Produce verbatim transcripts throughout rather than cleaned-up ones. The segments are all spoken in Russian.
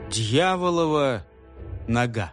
Дьяволова нога.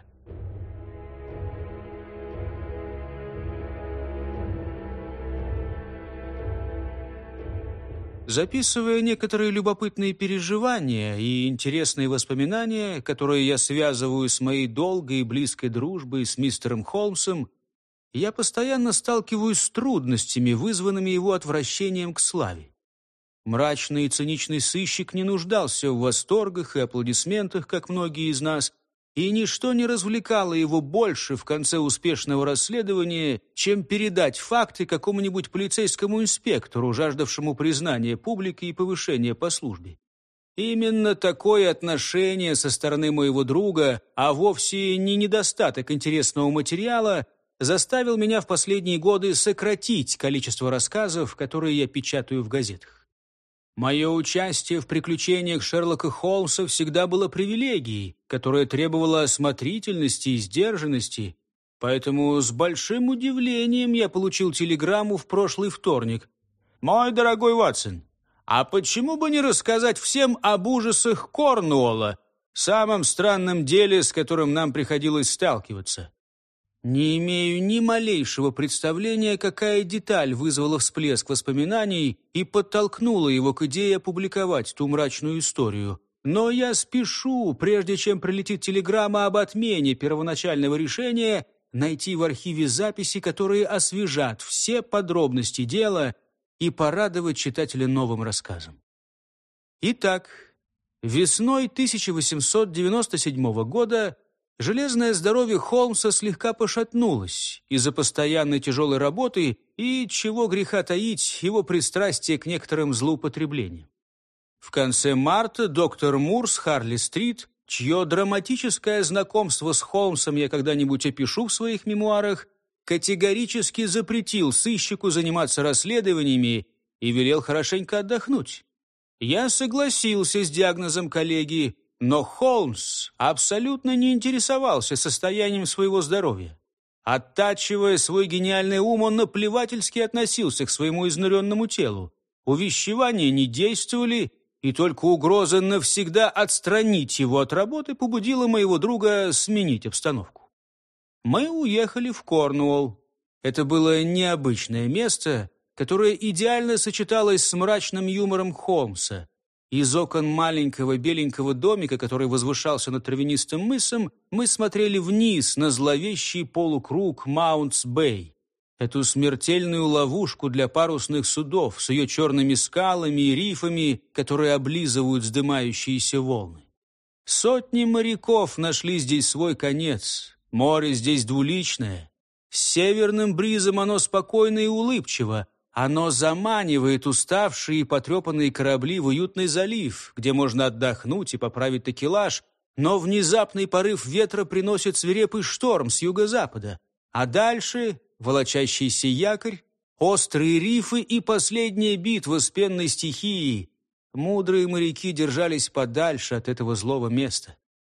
Записывая некоторые любопытные переживания и интересные воспоминания, которые я связываю с моей долгой и близкой дружбой с мистером Холмсом, я постоянно сталкиваюсь с трудностями, вызванными его отвращением к славе. Мрачный и циничный сыщик не нуждался в восторгах и аплодисментах, как многие из нас, и ничто не развлекало его больше в конце успешного расследования, чем передать факты какому-нибудь полицейскому инспектору, жаждавшему признания публики и повышения по службе. Именно такое отношение со стороны моего друга, а вовсе не недостаток интересного материала, заставил меня в последние годы сократить количество рассказов, которые я печатаю в газетах. Мое участие в приключениях Шерлока Холмса всегда было привилегией, которая требовала осмотрительности и сдержанности, поэтому с большим удивлением я получил телеграмму в прошлый вторник. «Мой дорогой Ватсон, а почему бы не рассказать всем об ужасах Корнуолла, самом странном деле, с которым нам приходилось сталкиваться?» Не имею ни малейшего представления, какая деталь вызвала всплеск воспоминаний и подтолкнула его к идее опубликовать ту мрачную историю. Но я спешу, прежде чем прилетит телеграмма об отмене первоначального решения, найти в архиве записи, которые освежат все подробности дела и порадовать читателя новым рассказом. Итак, весной тысяча восемьсот девяносто седьмого года железное здоровье Холмса слегка пошатнулось из-за постоянной тяжелой работы и, чего греха таить, его пристрастие к некоторым злоупотреблениям. В конце марта доктор Мур с Харли-стрит, чье драматическое знакомство с Холмсом я когда-нибудь опишу в своих мемуарах, категорически запретил сыщику заниматься расследованиями и велел хорошенько отдохнуть. Я согласился с диагнозом коллеги, но Холмс абсолютно не интересовался состоянием своего здоровья. Оттачивая свой гениальный ум, он наплевательски относился к своему изнуренному телу. Увещевания не действовали, и только угроза навсегда отстранить его от работы побудила моего друга сменить обстановку. Мы уехали в Корнуолл. Это было необычное место, которое идеально сочеталось с мрачным юмором Холмса. Из окон маленького беленького домика, который возвышался над травянистым мысом, мы смотрели вниз на зловещий полукруг Маунтс-Бэй. Эту смертельную ловушку для парусных судов с ее черными скалами и рифами, которые облизывают вздымающиеся волны. Сотни моряков нашли здесь свой конец. Море здесь двуличное. С северным бризом оно спокойно и улыбчиво. Оно заманивает уставшие и потрепанные корабли в уютный залив, где можно отдохнуть и поправить такелаж, но внезапный порыв ветра приносит свирепый шторм с юго-запада. А дальше волочащийся якорь, острые рифы и последняя битва с пенной стихией. Мудрые моряки держались подальше от этого злого места.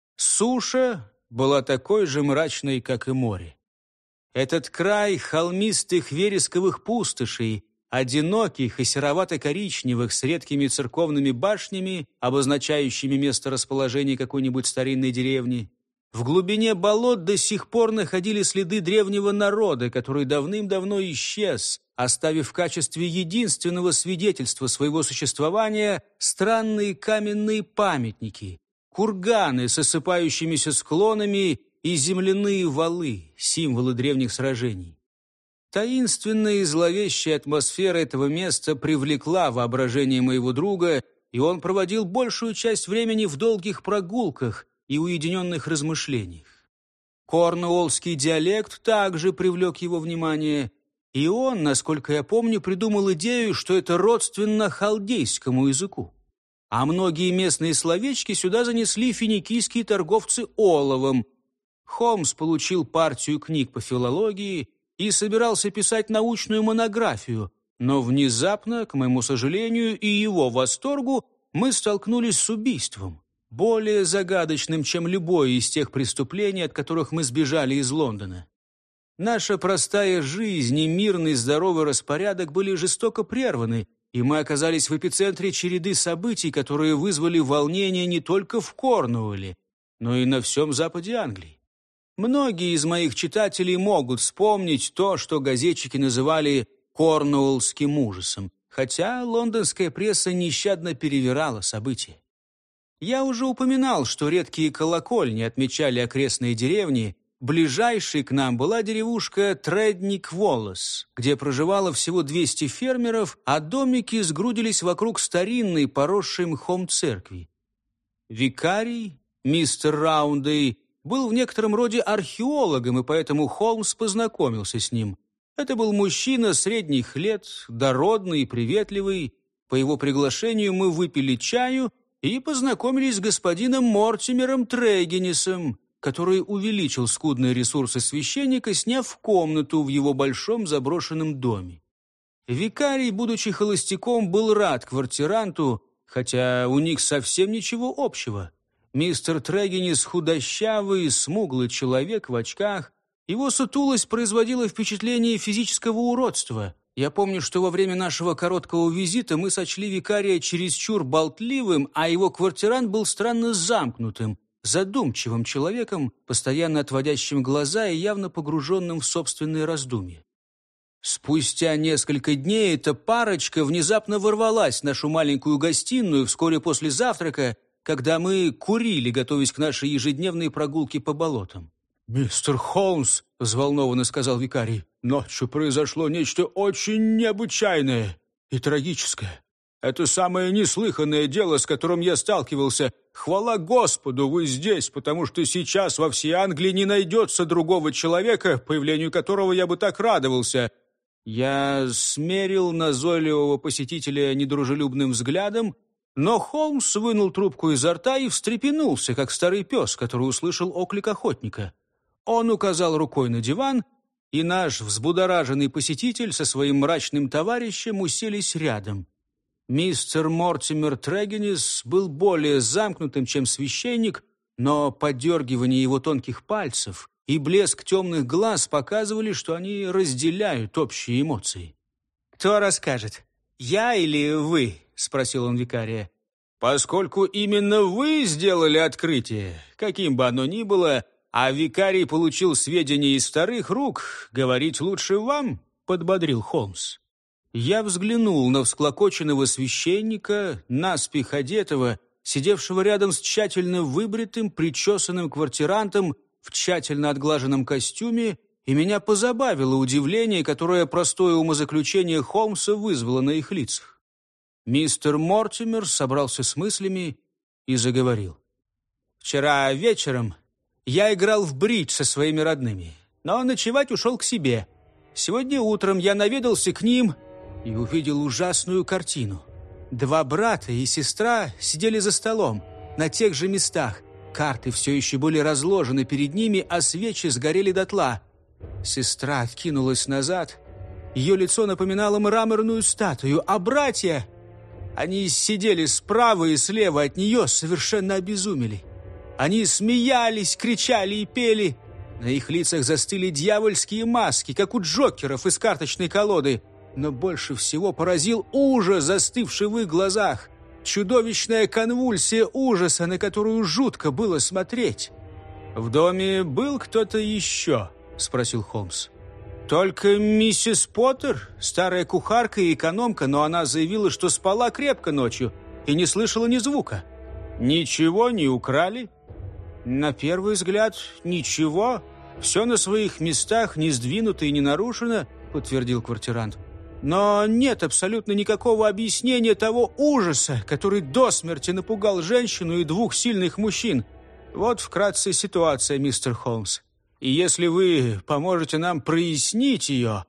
Суша была такой же мрачной, как и море. Этот край холмистых вересковых пустошей, одиноких и серовато-коричневых с редкими церковными башнями, обозначающими место расположения какой-нибудь старинной деревни. В глубине болот до сих пор находили следы древнего народа, который давным-давно исчез, оставив в качестве единственного свидетельства своего существования странные каменные памятники, курганы с осыпающимися склонами и земляные валы, символы древних сражений. Таинственная и зловещая атмосфера этого места привлекла воображение моего друга, и он проводил большую часть времени в долгих прогулках и уединенных размышлениях. Корнуоллский диалект также привлек его внимание, и он, насколько я помню, придумал идею, что это родственно халдейскому языку. А многие местные словечки сюда занесли финикийские торговцы оловом. Холмс получил партию книг по филологии и собирался писать научную монографию, но внезапно, к моему сожалению и его восторгу, мы столкнулись с убийством, более загадочным, чем любое из тех преступлений, от которых мы сбежали из Лондона. Наша простая жизнь и мирный здоровый распорядок были жестоко прерваны, и мы оказались в эпицентре череды событий, которые вызвали волнение не только в Корнуолле, но и на всем западе Англии. Многие из моих читателей могут вспомнить то, что газетчики называли «корнуоллским ужасом», хотя лондонская пресса нещадно перевирала события. Я уже упоминал, что редкие колокольни отмечали окрестные деревни. Ближайшей к нам была деревушка Тредник-Воллес, где проживало всего двести фермеров, а домики сгрудились вокруг старинной, поросшей мхом церкви. Викарий, мистер Раундей, был в некотором роде археологом, и поэтому Холмс познакомился с ним. Это был мужчина средних лет, дородный и приветливый. По его приглашению мы выпили чаю и познакомились с господином Мортимером Трегинисом, который увеличил скудные ресурсы священника, сняв комнату в его большом заброшенном доме. Викарий, будучи холостяком, был рад квартиранту, хотя у них совсем ничего общего. Мистер Трегинис худощавый, смуглый человек в очках. Его сутулость производила впечатление физического уродства. Я помню, что во время нашего короткого визита мы сочли викария чересчур болтливым, а его квартирант был странно замкнутым, задумчивым человеком, постоянно отводящим глаза и явно погруженным в собственные раздумья. Спустя несколько дней эта парочка внезапно ворвалась в нашу маленькую гостиную вскоре после завтрака, когда мы курили, готовясь к нашей ежедневной прогулке по болотам. «Мистер Холмс», — взволнованно сказал викарий, — «ночью произошло нечто очень необычайное и трагическое. Это самое неслыханное дело, с которым я сталкивался. Хвала Господу, вы здесь, потому что сейчас во всей Англии не найдется другого человека, появлению которого я бы так радовался». Я смерил назойливого посетителя недружелюбным взглядом, но Холмс вынул трубку изо рта и встрепенулся, как старый пес, который услышал оклик охотника. Он указал рукой на диван, и наш взбудораженный посетитель со своим мрачным товарищем уселись рядом. Мистер Мортимер Трегинис был более замкнутым, чем священник, но подергивание его тонких пальцев и блеск темных глаз показывали, что они разделяют общие эмоции. «Кто расскажет, я или вы?» — спросил он викария. «Поскольку именно вы сделали открытие, каким бы оно ни было, а викарий получил сведения из вторых рук, говорить лучше вам», — подбодрил Холмс. Я взглянул на всклокоченного священника, наспех одетого, сидевшего рядом с тщательно выбритым, причесанным квартирантом в тщательно отглаженном костюме, и меня позабавило удивление, которое простое умозаключение Холмса вызвало на их лицах. Мистер Мортимер собрался с мыслями и заговорил. «Вчера вечером я играл в бридж со своими родными, но ночевать ушел к себе. Сегодня утром я наведался к ним и увидел ужасную картину. Два брата и сестра сидели за столом, на тех же местах. Карты все еще были разложены перед ними, а свечи сгорели дотла. Сестра откинулась назад. Ее лицо напоминало мраморную статую, а братья... Они сидели справа и слева от нее, совершенно обезумели. Они смеялись, кричали и пели. На их лицах застыли дьявольские маски, как у джокеров из карточной колоды. Но больше всего поразил ужас, застывший в их глазах. Чудовищная конвульсия ужаса, на которую жутко было смотреть. «В доме был кто-то еще?» — спросил Холмс. «Только миссис Поттер, старая кухарка и экономка, но она заявила, что спала крепко ночью и не слышала ни звука. Ничего не украли?» «На первый взгляд, ничего. Все на своих местах, не сдвинуто и не нарушено», — подтвердил квартирант. «Но нет абсолютно никакого объяснения того ужаса, который до смерти напугал женщину и двух сильных мужчин. Вот вкратце ситуация, мистер Холмс. И если вы поможете нам прояснить ее...»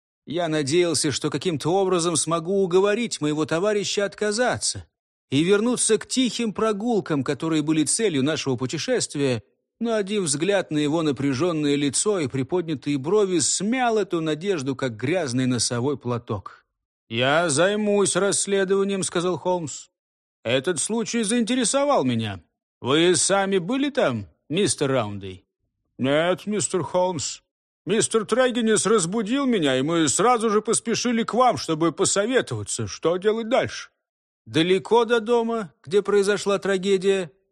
Я надеялся, что каким-то образом смогу уговорить моего товарища отказаться и вернуться к тихим прогулкам, которые были целью нашего путешествия, но один взгляд на его напряженное лицо и приподнятые брови смял эту надежду, как грязный носовой платок. «Я займусь расследованием», — сказал Холмс. «Этот случай заинтересовал меня. Вы сами были там, мистер Раундей?» «Нет, мистер Холмс. Мистер Трегинис разбудил меня, и мы сразу же поспешили к вам, чтобы посоветоваться, что делать дальше». «Далеко до дома, где произошла трагедия?»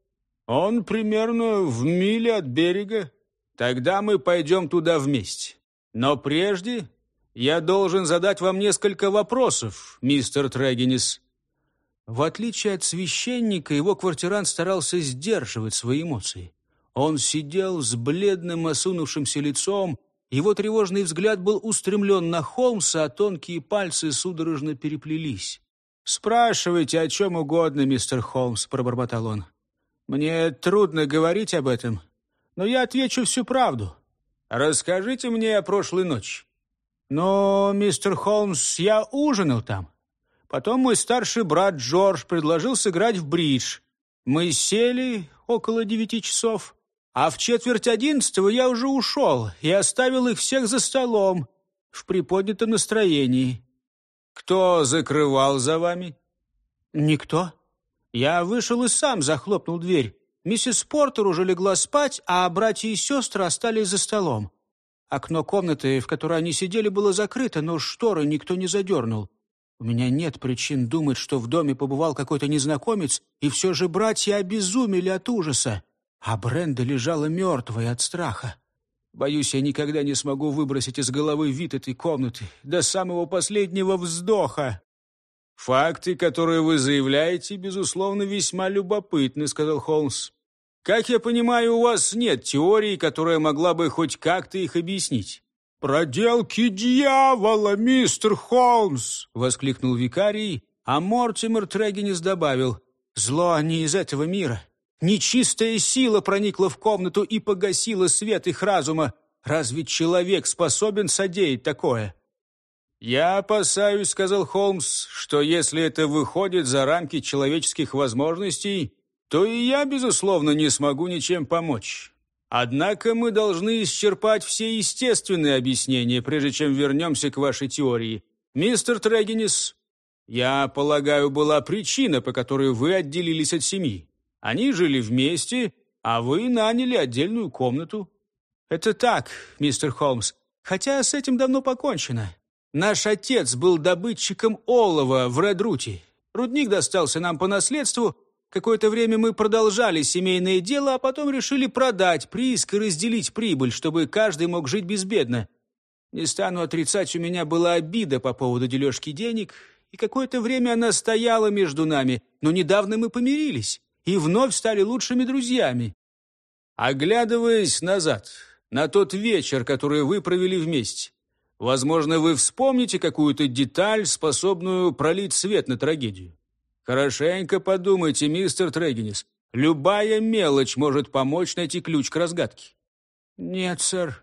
Он примерно в миле от берега. Тогда мы пойдем туда вместе. Но прежде я должен задать вам несколько вопросов, мистер Трегинис». В отличие от священника, его квартирант старался сдерживать свои эмоции. Он сидел с бледным, осунувшимся лицом, его тревожный взгляд был устремлен на Холмса, а тонкие пальцы судорожно переплелись. «Спрашивайте о чем угодно, мистер Холмс», — пробормотал он. «Мне трудно говорить об этом, но я отвечу всю правду. Расскажите мне о прошлой ночи». «Но, мистер Холмс, я ужинал там. Потом мой старший брат Джордж предложил сыграть в бридж. Мы сели около девяти часов, а в четверть одиннадцатого я уже ушел и оставил их всех за столом в приподнятом настроении». «Кто закрывал за вами?» «Никто. Я вышел и сам захлопнул дверь. Миссис Портер уже легла спать, а братья и сестры остались за столом. Окно комнаты, в которой они сидели, было закрыто, но шторы никто не задернул. У меня нет причин думать, что в доме побывал какой-то незнакомец, и все же братья обезумели от ужаса, а Бренда лежала мертвой от страха. Боюсь, я никогда не смогу выбросить из головы вид этой комнаты до самого последнего вздоха». «Факты, которые вы заявляете, безусловно, весьма любопытны», — сказал Холмс. «Как я понимаю, у вас нет теории, которая могла бы хоть как-то их объяснить». «Проделки дьявола, мистер Холмс!» — воскликнул викарий, а Мортимер Трегинис добавил: «Зло не из этого мира. Нечистая сила проникла в комнату и погасила свет их разума. Разве человек способен содеять такое?» «Я опасаюсь, — сказал Холмс, — что если это выходит за рамки человеческих возможностей, то и я, безусловно, не смогу ничем помочь. Однако мы должны исчерпать все естественные объяснения, прежде чем вернемся к вашей теории. Мистер Трегинис, я полагаю, была причина, по которой вы отделились от семьи. Они жили вместе, а вы наняли отдельную комнату». «Это так, мистер Холмс, хотя с этим давно покончено. Наш отец был добытчиком олова в Редруте. Рудник достался нам по наследству. Какое-то время мы продолжали семейное дело, а потом решили продать прииск и разделить прибыль, чтобы каждый мог жить безбедно. Не стану отрицать, у меня была обида по поводу дележки денег, и какое-то время она стояла между нами, но недавно мы помирились и вновь стали лучшими друзьями». «Оглядываясь назад, на тот вечер, который вы провели вместе, возможно, вы вспомните какую-то деталь, способную пролить свет на трагедию. Хорошенько подумайте, мистер Трегинис. Любая мелочь может помочь найти ключ к разгадке». «Нет, сэр,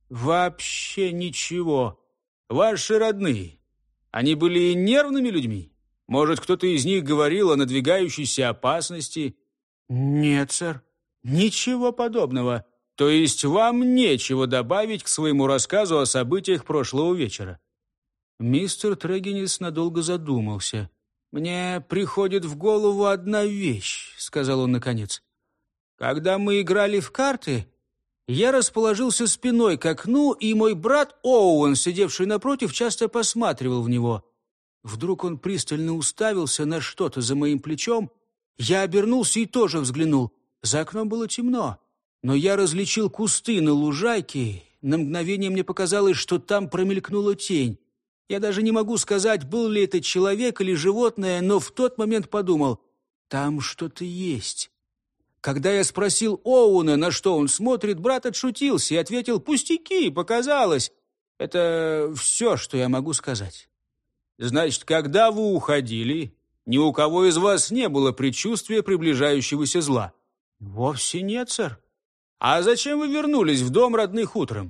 вообще ничего». «Ваши родные, они были нервными людьми? Может, кто-то из них говорил о надвигающейся опасности?» «Нет, сэр, ничего подобного». «То есть вам нечего добавить к своему рассказу о событиях прошлого вечера?» Мистер Трегинис надолго задумался. «Мне приходит в голову одна вещь», — сказал он наконец. «Когда мы играли в карты, я расположился спиной к окну, и мой брат Оуэн, сидевший напротив, часто посматривал в него. Вдруг он пристально уставился на что-то за моим плечом. Я обернулся и тоже взглянул. За окном было темно, но я различил кусты на лужайке. На мгновение мне показалось, что там промелькнула тень. Я даже не могу сказать, был ли это человек или животное, но в тот момент подумал, там что-то есть. Когда я спросил Оуэна, на что он смотрит, брат отшутился и ответил: «Пустяки, показалось». Это все, что я могу сказать. «Значит, когда вы уходили, ни у кого из вас не было предчувствия приближающегося зла?» «Вовсе нет, сэр». «А зачем вы вернулись в дом родных утром?»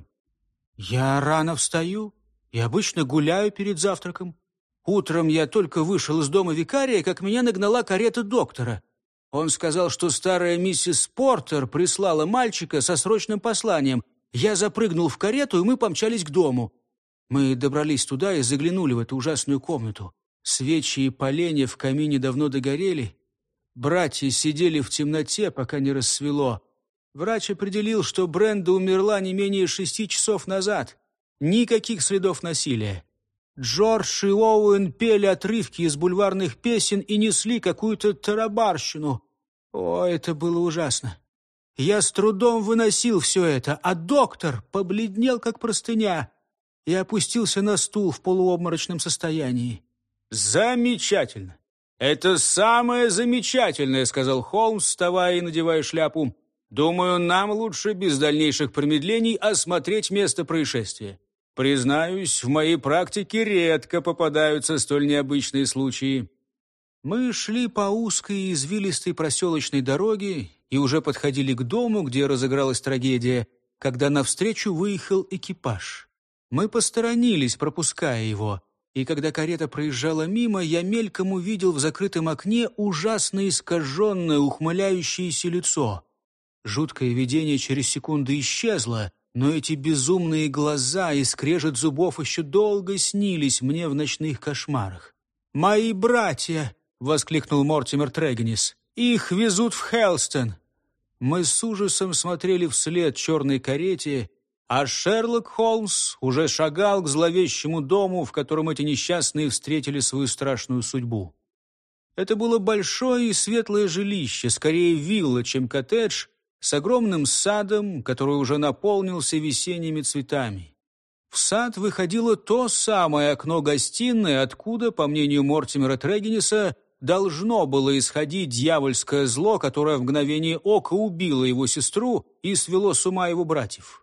«Я рано встаю и обычно гуляю перед завтраком. Утром я только вышел из дома викария, как меня нагнала карета доктора. Он сказал, что старая миссис Портер прислала мальчика со срочным посланием. Я запрыгнул в карету, и мы помчались к дому. Мы добрались туда и заглянули в эту ужасную комнату. Свечи и поленья в камине давно догорели. Братья сидели в темноте, пока не рассвело. Врач определил, что Бренда умерла не менее шести часов назад. Никаких следов насилия. Джордж и Оуэн пели отрывки из бульварных песен и несли какую-то тарабарщину. О, это было ужасно. Я с трудом выносил все это, а доктор побледнел, как простыня, и опустился на стул в полуобморочном состоянии. «Замечательно! Это самое замечательное!» — сказал Холмс, вставая и надевая шляпу. «Думаю, нам лучше без дальнейших промедлений осмотреть место происшествия. Признаюсь, в моей практике редко попадаются столь необычные случаи». Мы шли по узкой и извилистой проселочной дороге и уже подходили к дому, где разыгралась трагедия, когда навстречу выехал экипаж. Мы посторонились, пропуская его, и когда карета проезжала мимо, я мельком увидел в закрытом окне ужасно искаженное, ухмыляющееся лицо. Жуткое видение через секунду исчезло, но эти безумные глаза и скрежет зубов еще долго снились мне в ночных кошмарах. «Мои братья!» — воскликнул Мортимер Трегнис. «Их везут в Хелстон!» Мы с ужасом смотрели вслед черной карете, а Шерлок Холмс уже шагал к зловещему дому, в котором эти несчастные встретили свою страшную судьбу. Это было большое и светлое жилище, скорее вилла, чем коттедж, с огромным садом, который уже наполнился весенними цветами. В сад выходило то самое окно-гостиной, откуда, по мнению Мортимера Трегниса, должно было исходить дьявольское зло, которое в мгновение ока убило его сестру и свело с ума его братьев.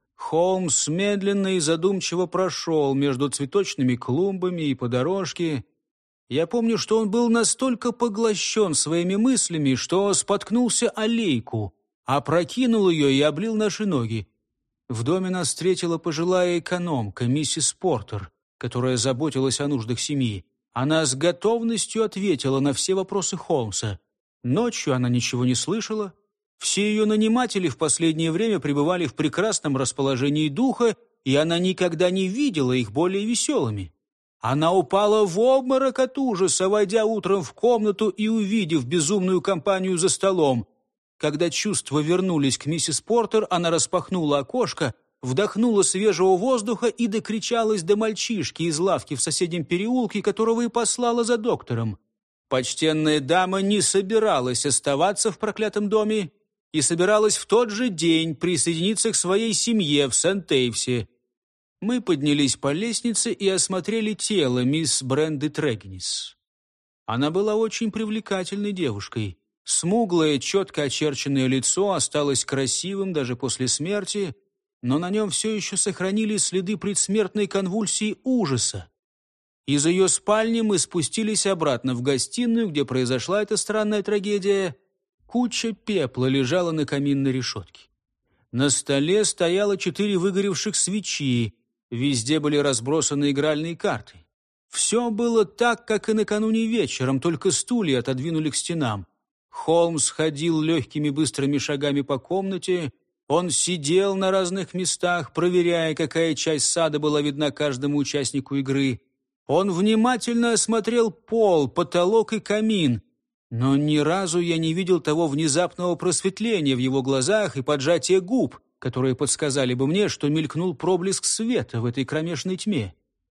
Холмс медленно и задумчиво прошел между цветочными клумбами и по дорожке. Я помню, что он был настолько поглощен своими мыслями, что споткнулся о лейку, опрокинул ее и облил наши ноги. В доме нас встретила пожилая экономка, миссис Портер, которая заботилась о нуждах семьи. Она с готовностью ответила на все вопросы Холмса. Ночью она ничего не слышала. Все ее наниматели в последнее время пребывали в прекрасном расположении духа, и она никогда не видела их более веселыми. Она упала в обморок от ужаса, войдя утром в комнату и увидев безумную компанию за столом. Когда чувства вернулись к миссис Портер, она распахнула окошко, вдохнула свежего воздуха и докричалась до мальчишки из лавки в соседнем переулке, которого и послала за доктором. Почтенная дама не собиралась оставаться в проклятом доме и собиралась в тот же день присоединиться к своей семье в Сент-Эйвсе. Мы поднялись по лестнице и осмотрели тело мисс Бренды Трегнис. Она была очень привлекательной девушкой. Смуглое, четко очерченное лицо осталось красивым даже после смерти, но на нем все еще сохранились следы предсмертной конвульсии ужаса. Из ее спальни мы спустились обратно в гостиную, где произошла эта странная трагедия. Куча пепла лежала на каминной решетке. На столе стояло четыре выгоревших свечи, везде были разбросаны игральные карты. Все было так, как и накануне вечером, только стулья отодвинули к стенам. Холмс ходил легкими быстрыми шагами по комнате. Он сидел на разных местах, проверяя, какая часть сада была видна каждому участнику игры. Он внимательно осмотрел пол, потолок и камин, но ни разу я не видел того внезапного просветления в его глазах и поджатия губ, которые подсказали бы мне, что мелькнул проблеск света в этой кромешной тьме.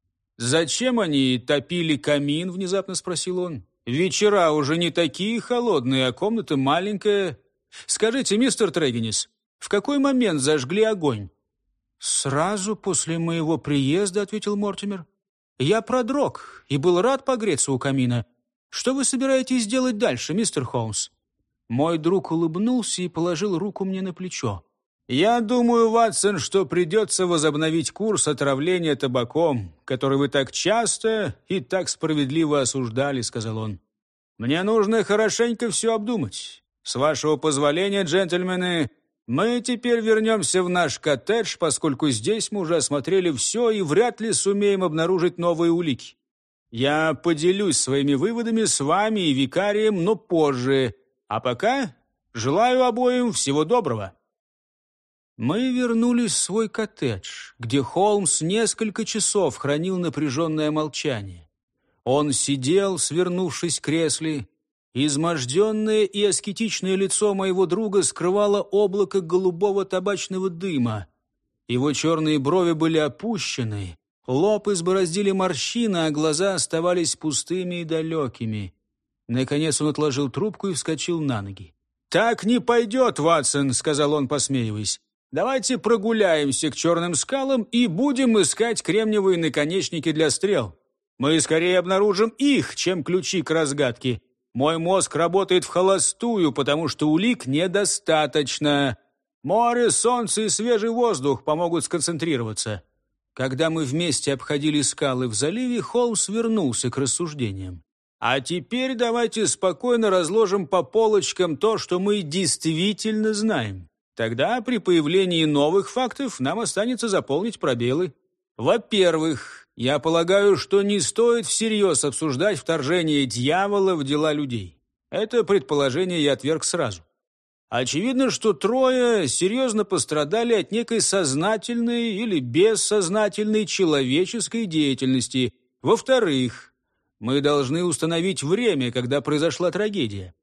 «Зачем они топили камин?» — внезапно спросил он. «Вечера уже не такие холодные, а комната маленькая. Скажите, мистер Трегнис, в какой момент зажгли огонь?» «Сразу после моего приезда», — ответил Мортимер. «Я продрог и был рад погреться у камина. Что вы собираетесь делать дальше, мистер Холмс?» Мой друг улыбнулся и положил руку мне на плечо. «Я думаю, Ватсон, что придется возобновить курс отравления табаком, который вы так часто и так справедливо осуждали», — сказал он. «Мне нужно хорошенько все обдумать. С вашего позволения, джентльмены, мы теперь вернемся в наш коттедж, поскольку здесь мы уже осмотрели все и вряд ли сумеем обнаружить новые улики. Я поделюсь своими выводами с вами и викарием, но позже. А пока желаю обоим всего доброго». Мы вернулись в свой коттедж, где Холмс несколько часов хранил напряженное молчание. Он сидел, свернувшись в кресле. Изможденное и аскетичное лицо моего друга скрывало облако голубого табачного дыма. Его черные брови были опущены, лоб избороздили морщины, а глаза оставались пустыми и далекими. Наконец он отложил трубку и вскочил на ноги. «Так не пойдет, Ватсон», — сказал он, посмеиваясь. «Давайте прогуляемся к черным скалам и будем искать кремниевые наконечники для стрел. Мы скорее обнаружим их, чем ключи к разгадке. Мой мозг работает в холостую, потому что улик недостаточно. Море, солнце и свежий воздух помогут сконцентрироваться». Когда мы вместе обходили скалы в заливе, Холмс вернулся к рассуждениям. «А теперь давайте спокойно разложим по полочкам то, что мы действительно знаем. Тогда при появлении новых фактов нам останется заполнить пробелы. Во-первых, я полагаю, что не стоит всерьез обсуждать вторжение дьявола в дела людей. Это предположение я отверг сразу. Очевидно, что трое серьезно пострадали от некой сознательной или бессознательной человеческой деятельности. Во-вторых, мы должны установить время, когда произошла трагедия.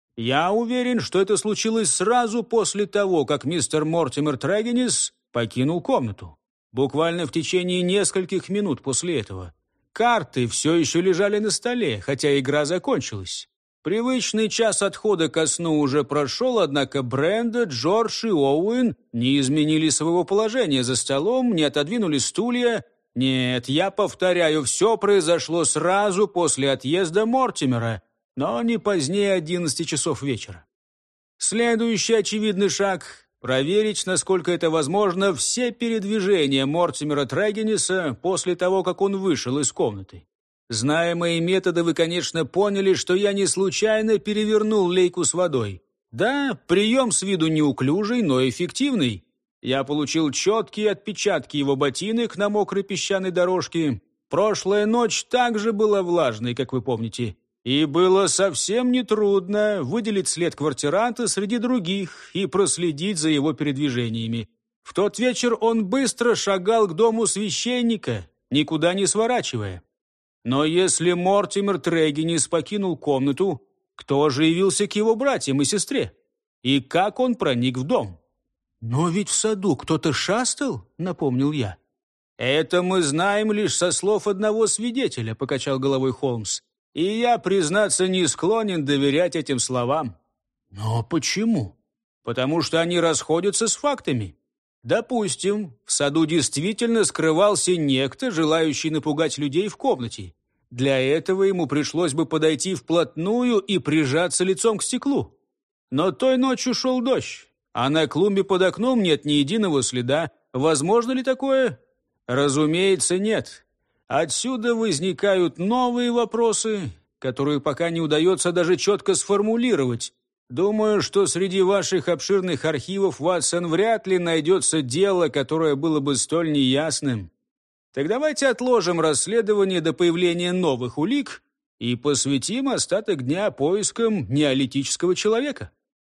Я уверен, что это случилось сразу после того, как мистер Мортимер Трегенис покинул комнату. Буквально в течение нескольких минут после этого. Карты все еще лежали на столе, хотя игра закончилась. Привычный час отхода ко сну уже прошел, однако Бренда, Джордж и Оуэн не изменили своего положения за столом, не отодвинули стулья. Нет, я повторяю, все произошло сразу после отъезда Мортимера, но не позднее одиннадцати часов вечера. Следующий очевидный шаг – проверить, насколько это возможно, все передвижения Мортимера Трегениса после того, как он вышел из комнаты. Зная мои методы, вы, конечно, поняли, что я не случайно перевернул лейку с водой. Да, прием с виду неуклюжий, но эффективный. Я получил четкие отпечатки его ботинок на мокрой песчаной дорожке. Прошлая ночь также была влажной, как вы помните. И было совсем нетрудно выделить след квартиранта среди других и проследить за его передвижениями. В тот вечер он быстро шагал к дому священника, никуда не сворачивая. Но если Мортимер Трегенис покинул комнату, кто же явился к его братьям и сестре? И как он проник в дом? «Но ведь в саду кто-то шастал», — напомнил я. «Это мы знаем лишь со слов одного свидетеля», — покачал головой Холмс. «И я, признаться, не склонен доверять этим словам». «Но почему?» «Потому что они расходятся с фактами. Допустим, в саду действительно скрывался некто, желающий напугать людей в комнате. Для этого ему пришлось бы подойти вплотную и прижаться лицом к стеклу. Но той ночью шел дождь, а на клумбе под окном нет ни единого следа. Возможно ли такое? Разумеется, нет. Отсюда возникают новые вопросы, которые пока не удается даже четко сформулировать. Думаю, что среди ваших обширных архивов, Ватсон, вряд ли найдется дело, которое было бы столь неясным. Так давайте отложим расследование до появления новых улик и посвятим остаток дня поискам неолитического человека.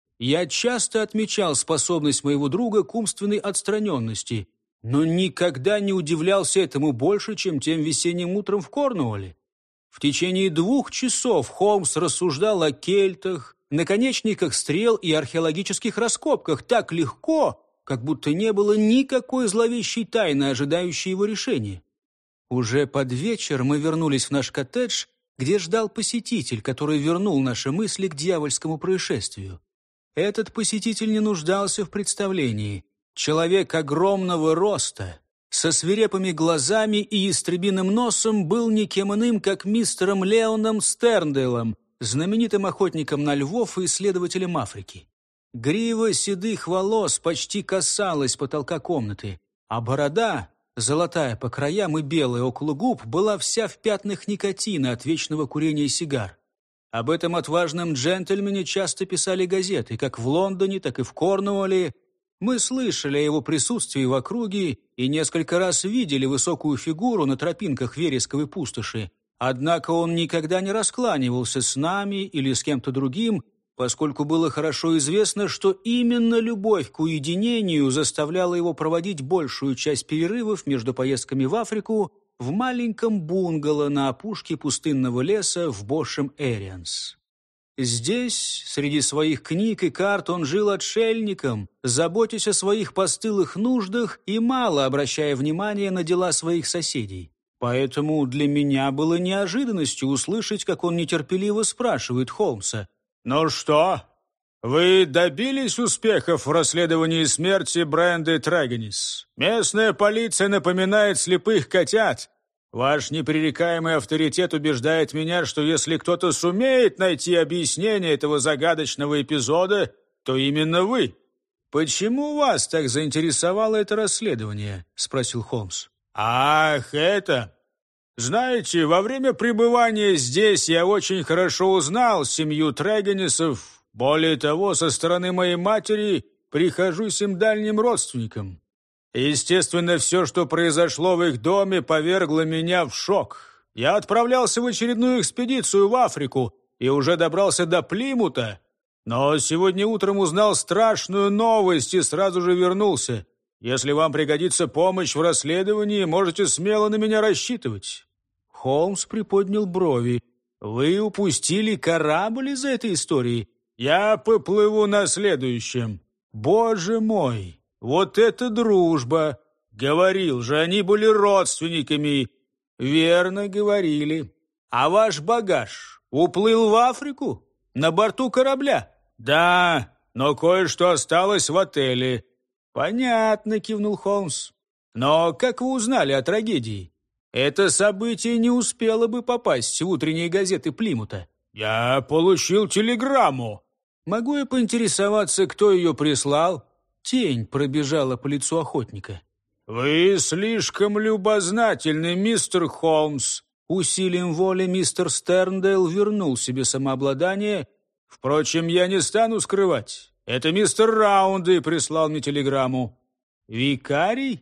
Я часто отмечал способность моего друга к умственной отстраненности, но никогда не удивлялся этому больше, чем тем весенним утром в Корнуолле. В течение двух часов Холмс рассуждал о кельтах, наконечниках стрел и археологических раскопках так легко, как будто не было никакой зловещей тайны, ожидающей его решения. Уже под вечер мы вернулись в наш коттедж, где ждал посетитель, который вернул наши мысли к дьявольскому происшествию. Этот посетитель не нуждался в представлении. Человек огромного роста, со свирепыми глазами и ястребиным носом, был никем иным, как мистером Леоном Стерндейлом, знаменитым охотником на львов и исследователем Африки. Грива седых волос почти касалась потолка комнаты, а борода, золотая по краям и белая около губ, была вся в пятнах никотина от вечного курения сигар. Об этом отважном джентльмене часто писали газеты, как в Лондоне, так и в Корнуолле. Мы слышали о его присутствии в округе и несколько раз видели высокую фигуру на тропинках вересковой пустоши. Однако он никогда не раскланивался с нами или с кем-то другим, поскольку было хорошо известно, что именно любовь к уединению заставляла его проводить большую часть перерывов между поездками в Африку в маленьком бунгало на опушке пустынного леса в Бошем-Эрианс. Здесь, среди своих книг и карт, он жил отшельником, заботясь о своих постылых нуждах и мало обращая внимания на дела своих соседей. Поэтому для меня было неожиданностью услышать, как он нетерпеливо спрашивает Холмса: «Ну что, Вы добились успехов в расследовании смерти Бренды Трегонис. Местная полиция напоминает слепых котят. Ваш непререкаемый авторитет убеждает меня, что если кто-то сумеет найти объяснение этого загадочного эпизода, то именно вы. «Почему вас так заинтересовало это расследование?» — спросил Холмс. «Ах, это... Знаете, во время пребывания здесь я очень хорошо узнал семью Трегонисов. Более того, со стороны моей матери прихожусь им дальним родственником. Естественно, все, что произошло в их доме, повергло меня в шок. Я отправлялся в очередную экспедицию в Африку и уже добрался до Плимута, но сегодня утром узнал страшную новость и сразу же вернулся. Если вам пригодится помощь в расследовании, можете смело на меня рассчитывать». Холмс приподнял брови. «Вы упустили корабль из этой истории?» «Я поплыву на следующем». «Боже мой, вот это дружба! Говорил же, они были родственниками». «Верно говорили. А ваш багаж уплыл в Африку? На борту корабля?» «Да, но кое-что осталось в отеле». «Понятно», — кивнул Холмс. «Но как вы узнали о трагедии? Это событие не успело бы попасть в утренние газеты Плимута». «Я получил телеграмму». «Могу я поинтересоваться, кто ее прислал?» Тень пробежала по лицу охотника. «Вы слишком любознательны, мистер Холмс». Усилием воли мистер Стерндейл вернул себе самообладание. «Впрочем, я не стану скрывать. Это мистер Раунды прислал мне телеграмму». «Викарий?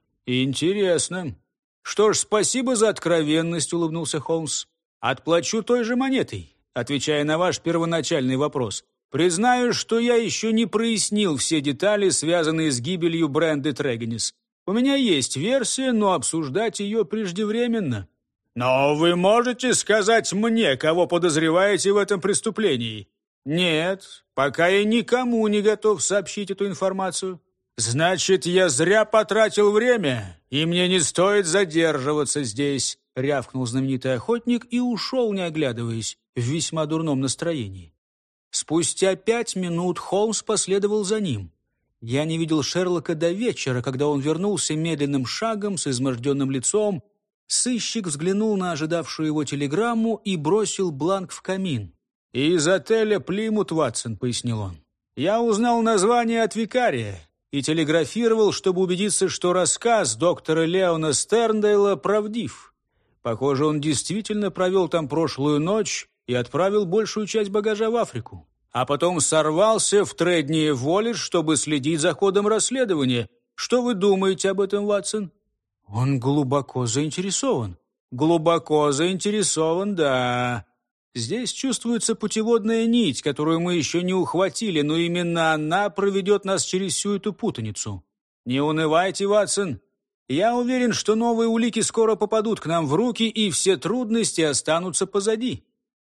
Интересно. Что ж, спасибо за откровенность», — улыбнулся Холмс. «Отплачу той же монетой, отвечая на ваш первоначальный вопрос. Признаю, что я еще не прояснил все детали, связанные с гибелью Бренды Трегонис. У меня есть версия, но обсуждать ее преждевременно». «Но вы можете сказать мне, кого подозреваете в этом преступлении?» «Нет, пока я никому не готов сообщить эту информацию». «Значит, я зря потратил время, и мне не стоит задерживаться здесь», — рявкнул знаменитый охотник и ушел, не оглядываясь, в весьма дурном настроении. Спустя пять минут Холмс последовал за ним. Я не видел Шерлока до вечера, когда он вернулся медленным шагом с изможденным лицом. Сыщик взглянул на ожидавшую его телеграмму и бросил бланк в камин. «Из отеля «Плимут», Ватсон», — пояснил он. «Я узнал название от викария и телеграфировал, чтобы убедиться, что рассказ доктора Леона Стерндейла правдив. Похоже, он действительно провел там прошлую ночь и отправил большую часть багажа в Африку, а потом сорвался в Тредни-Волледж, чтобы следить за ходом расследования. Что вы думаете об этом, Ватсон?» «Он глубоко заинтересован». «Глубоко заинтересован, да. Здесь чувствуется путеводная нить, которую мы еще не ухватили, но именно она проведет нас через всю эту путаницу. Не унывайте, Ватсон. Я уверен, что новые улики скоро попадут к нам в руки, и все трудности останутся позади».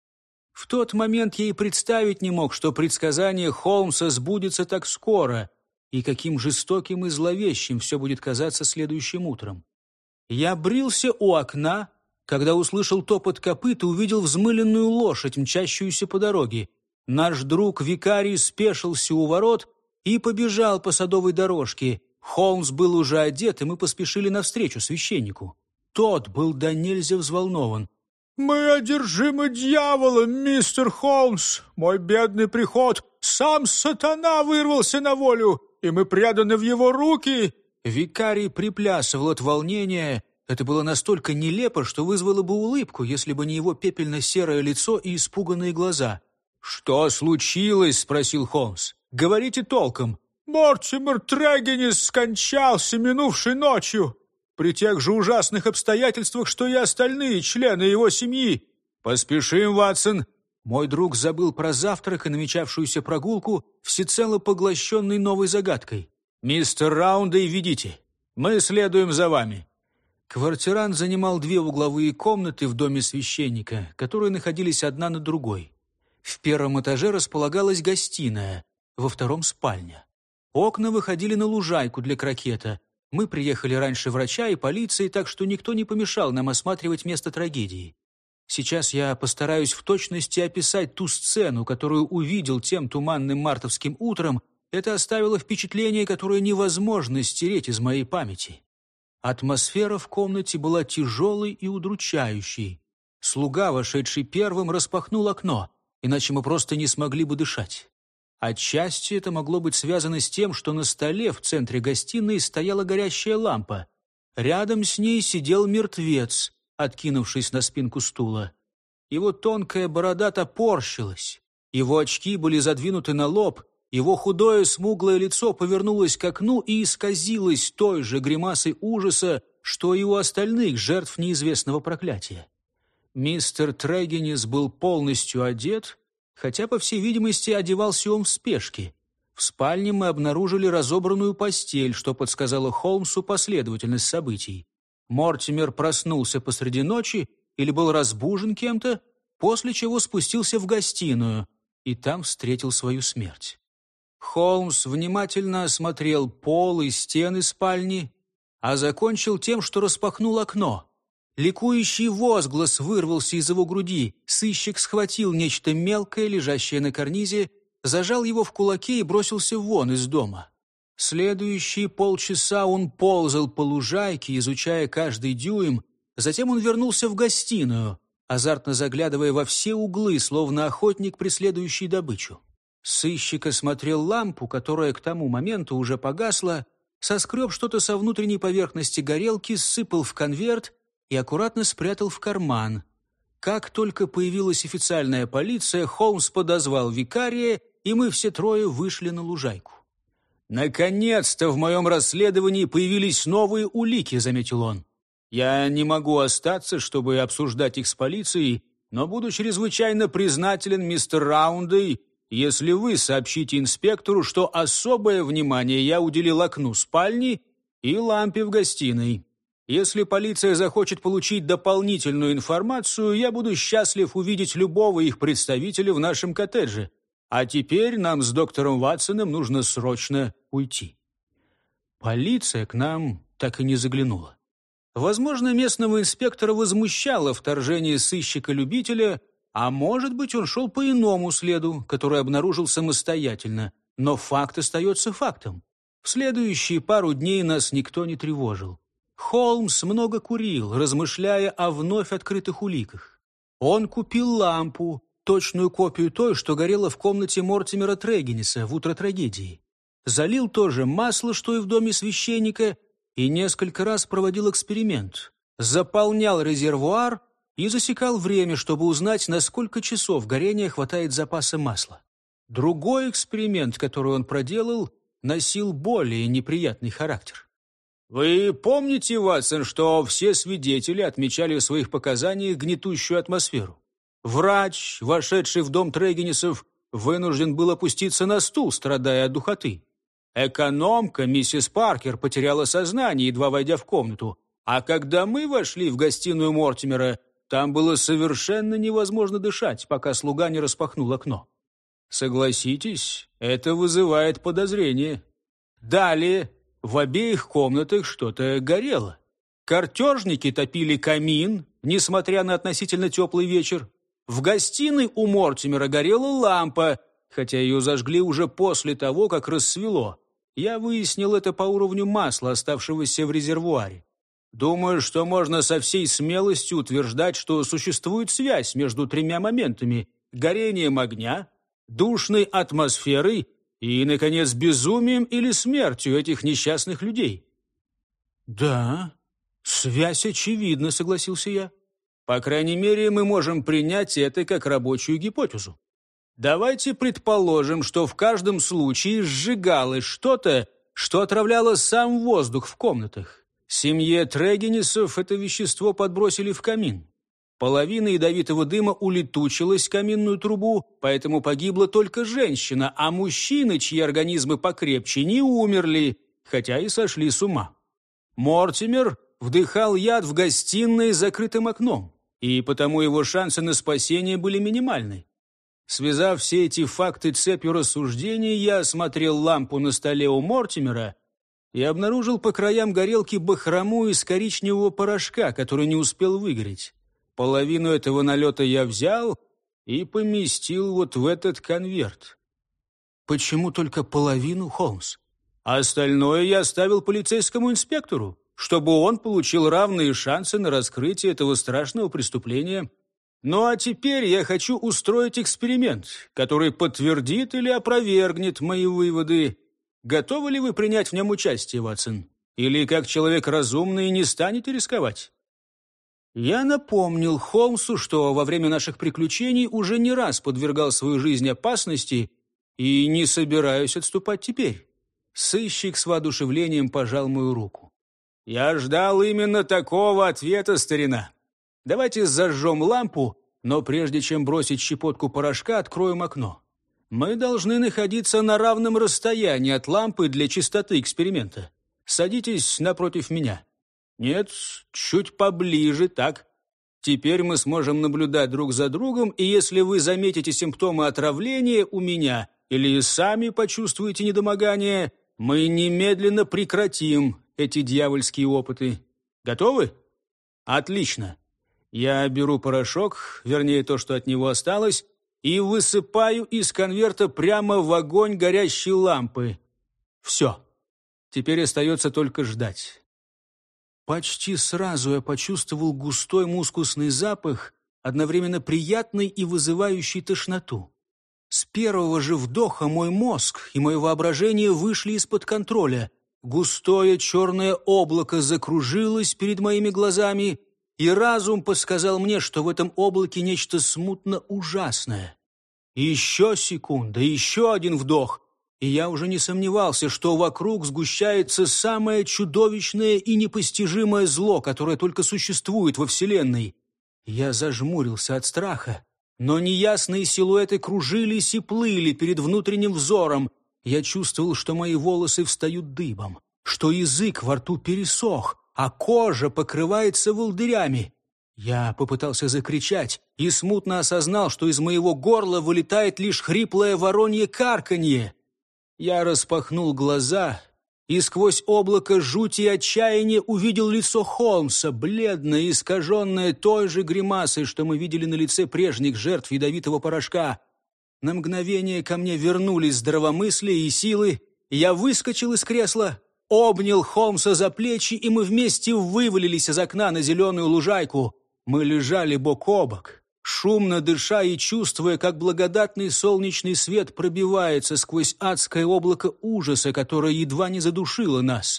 В тот момент я и представить не мог, что предсказание Холмса сбудется так скоро, и каким жестоким и зловещим все будет казаться следующим утром. Я брился у окна, когда услышал топот копыт и увидел взмыленную лошадь, мчащуюся по дороге. Наш друг викарий спешился у ворот и побежал по садовой дорожке. Холмс был уже одет, и мы поспешили навстречу священнику. Тот был до нельзя взволнован. «Мы одержимы дьяволом, мистер Холмс. Мой бедный приход, сам сатана вырвался на волю, и мы преданы в его руки». Викарий приплясывал от волнения. Это было настолько нелепо, что вызвало бы улыбку, если бы не его пепельно-серое лицо и испуганные глаза. «Что случилось?» — спросил Холмс. «Говорите толком». «Мортимер Трегонис скончался минувшей ночью, при тех же ужасных обстоятельствах, что и остальные члены его семьи». «Поспешим, Ватсон». Мой друг забыл про завтрак и намечавшуюся прогулку, всецело поглощенный новой загадкой. «Мистер Раунды, ведите. Мы следуем за вами». Квартирант занимал две угловые комнаты в доме священника, которые находились одна над другой. В первом этаже располагалась гостиная, во втором — спальня. Окна выходили на лужайку для крокета. Мы приехали раньше врача и полиции, так что никто не помешал нам осматривать место трагедии. Сейчас я постараюсь в точности описать ту сцену, которую увидел тем туманным мартовским утром. Это оставило впечатление, которое невозможно стереть из моей памяти. Атмосфера в комнате была тяжелой и удручающей. Слуга, вошедший первым, распахнул окно, иначе мы просто не смогли бы дышать. Отчасти это могло быть связано с тем, что на столе в центре гостиной стояла горящая лампа. Рядом с ней сидел мертвец, откинувшись на спинку стула. Его тонкая борода топорщилась, его очки были задвинуты на лоб, его худое смуглое лицо повернулось к окну и исказилось той же гримасой ужаса, что и у остальных жертв неизвестного проклятия. Мистер Трегенис был полностью одет, хотя, по всей видимости, одевался он в спешке. В спальне мы обнаружили разобранную постель, что подсказало Холмсу последовательность событий. Мортимер проснулся посреди ночи или был разбужен кем-то, после чего спустился в гостиную и там встретил свою смерть. Холмс внимательно осмотрел пол и стены спальни, а закончил тем, что распахнул окно. Ликующий возглас вырвался из его груди. Сыщик схватил нечто мелкое, лежащее на карнизе, зажал его в кулаке и бросился вон из дома. Следующие полчаса он ползал по лужайке, изучая каждый дюйм. Затем он вернулся в гостиную, азартно заглядывая во все углы, словно охотник, преследующий добычу. Сыщик осмотрел лампу, которая к тому моменту уже погасла, соскреб что-то со внутренней поверхности горелки, сыпал в конверт и аккуратно спрятал в карман. Как только появилась официальная полиция, Холмс подозвал викария, и мы все трое вышли на лужайку. «Наконец-то в моем расследовании появились новые улики», — заметил он. «Я не могу остаться, чтобы обсуждать их с полицией, но буду чрезвычайно признателен, мистер Раундей, если вы сообщите инспектору, что особое внимание я уделил окну спальни и лампе в гостиной. Если полиция захочет получить дополнительную информацию, я буду счастлив увидеть любого их представителя в нашем коттедже. А теперь нам с доктором Ватсоном нужно срочно уйти». Полиция к нам так и не заглянула. Возможно, местного инспектора возмущало вторжение сыщика-любителя, а может быть, он шел по иному следу, который обнаружил самостоятельно. Но факт остается фактом. В следующие пару дней нас никто не тревожил. Холмс много курил, размышляя о вновь открытых уликах. Он купил лампу, точную копию той, что горела в комнате Мортимера Трегениса в утро трагедии. Залил тоже масло, что и в доме священника, и несколько раз проводил эксперимент. Заполнял резервуар и засекал время, чтобы узнать, на сколько часов горения хватает запаса масла. Другой эксперимент, который он проделал, носил более неприятный характер. «Вы помните, Ватсон, что все свидетели отмечали в своих показаниях гнетущую атмосферу? Врач, вошедший в дом Трегенисов, вынужден был опуститься на стул, страдая от духоты. Экономка, миссис Паркер, потеряла сознание, едва войдя в комнату. А когда мы вошли в гостиную Мортимера, там было совершенно невозможно дышать, пока слуга не распахнул окно. Согласитесь, это вызывает подозрение. Далее в обеих комнатах что-то горело. Картежники топили камин, несмотря на относительно теплый вечер. В гостиной у Мортимера горела лампа, хотя ее зажгли уже после того, как рассвело. Я выяснил это по уровню масла, оставшегося в резервуаре. Думаю, что можно со всей смелостью утверждать, что существует связь между тремя моментами – горением огня, душной атмосферой и, наконец, безумием или смертью этих несчастных людей. «Да, связь очевидна», — согласился я. «По крайней мере, мы можем принять это как рабочую гипотезу. Давайте предположим, что в каждом случае сжигалось что-то, что отравляло сам воздух в комнатах. Семье Трегенисов это вещество подбросили в камин. Половина ядовитого дыма улетучилась в каминную трубу, поэтому погибла только женщина, а мужчины, чьи организмы покрепче, не умерли, хотя и сошли с ума. Мортимер вдыхал яд в гостиной с закрытым окном, и потому его шансы на спасение были минимальны. Связав все эти факты цепью рассуждений, я осмотрел лампу на столе у Мортимера и обнаружил по краям горелки бахрому из коричневого порошка, который не успел выгореть. Половину этого налета я взял и поместил вот в этот конверт. Почему только половину, Холмс? А остальное я оставил полицейскому инспектору, чтобы он получил равные шансы на раскрытие этого страшного преступления. Ну а теперь я хочу устроить эксперимент, который подтвердит или опровергнет мои выводы. Готовы ли вы принять в нем участие, Ватсон? Или, как человек разумный, не станете рисковать? Я напомнил Холмсу, что во время наших приключений уже не раз подвергал свою жизнь опасности и не собираюсь отступать теперь. Сыщик с воодушевлением пожал мою руку. «Я ждал именно такого ответа, старина. Давайте зажжем лампу, но прежде чем бросить щепотку порошка, откроем окно. Мы должны находиться на равном расстоянии от лампы для чистоты эксперимента. Садитесь напротив меня. Нет, чуть поближе, так. Теперь мы сможем наблюдать друг за другом, и если вы заметите симптомы отравления у меня или сами почувствуете недомогание, мы немедленно прекратим эти дьявольские опыты. Готовы? Отлично. Я беру порошок, вернее, то, что от него осталось, и высыпаю из конверта прямо в огонь горящей лампы. Все. Теперь остается только ждать. Почти сразу я почувствовал густой мускусный запах, одновременно приятный и вызывающий тошноту. С первого же вдоха мой мозг и мое воображение вышли из-под контроля. Густое черное облако закружилось перед моими глазами, и разум подсказал мне, что в этом облаке нечто смутно ужасное. Еще секунда, еще один вдох, и я уже не сомневался, что вокруг сгущается самое чудовищное и непостижимое зло, которое только существует во Вселенной. Я зажмурился от страха, но неясные силуэты кружились и плыли перед внутренним взором. Я чувствовал, что мои волосы встают дыбом, что язык во рту пересох, а кожа покрывается волдырями. Я попытался закричать и смутно осознал, что из моего горла вылетает лишь хриплое воронье карканье. Я распахнул глаза и сквозь облако жути и отчаяния увидел лицо Холмса, бледное и искаженное той же гримасой, что мы видели на лице прежних жертв ядовитого порошка. На мгновение ко мне вернулись здравомыслие и силы. Я выскочил из кресла, обнял Холмса за плечи, и мы вместе вывалились из окна на зеленую лужайку. Мы лежали бок о бок, шумно дыша и чувствуя, как благодатный солнечный свет пробивается сквозь адское облако ужаса, которое едва не задушило нас.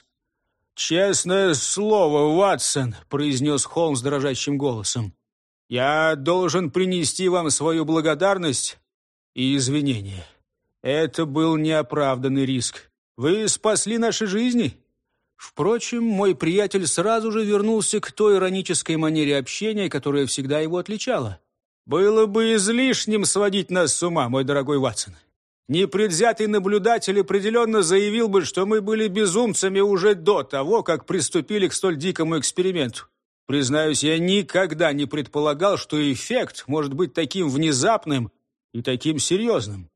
«Честное слово, Ватсон», — произнес Холмс дрожащим голосом, — «я должен принести вам свою благодарность и извинения. Это был неоправданный риск. Вы спасли наши жизни». Впрочем, мой приятель сразу же вернулся к той иронической манере общения, которая всегда его отличала. «Было бы излишним сводить нас с ума, мой дорогой Ватсон. Непредвзятый наблюдатель определенно заявил бы, что мы были безумцами уже до того, как приступили к столь дикому эксперименту. Признаюсь, я никогда не предполагал, что эффект может быть таким внезапным и таким серьезным».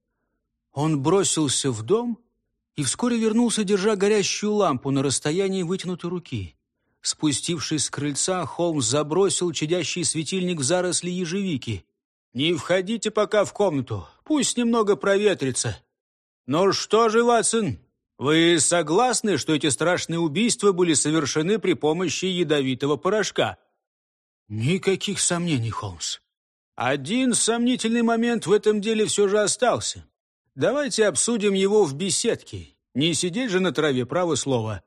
Он бросился в дом и вскоре вернулся, держа горящую лампу на расстоянии вытянутой руки. Спустившись с крыльца, Холмс забросил чадящий светильник в заросли ежевики. «Не входите пока в комнату, пусть немного проветрится. Ну что же, Ватсон, вы согласны, что эти страшные убийства были совершены при помощи ядовитого порошка?» «Никаких сомнений, Холмс. Один сомнительный момент в этом деле все же остался. Давайте обсудим его в беседке. Не сидеть же на траве, право слово.